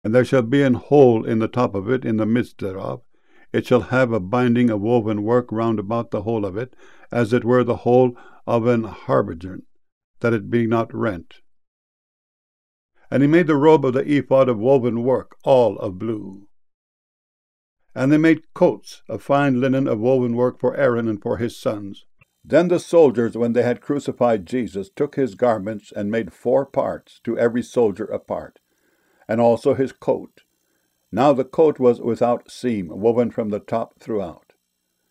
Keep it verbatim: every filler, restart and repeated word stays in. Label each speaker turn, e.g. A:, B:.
A: And there shall be an hole in the top of it, in the midst thereof. It shall have a binding of woven work round about the whole of it, as it were the hole of an habergeon, that it be not rent. And he made the robe of the ephod of woven work, all of blue. And they made coats of fine linen of woven work for Aaron and for his sons. Then the soldiers, when they had crucified Jesus, took his garments and made four parts, to every soldier a part, and also his coat. Now the coat was without seam, woven from the top throughout.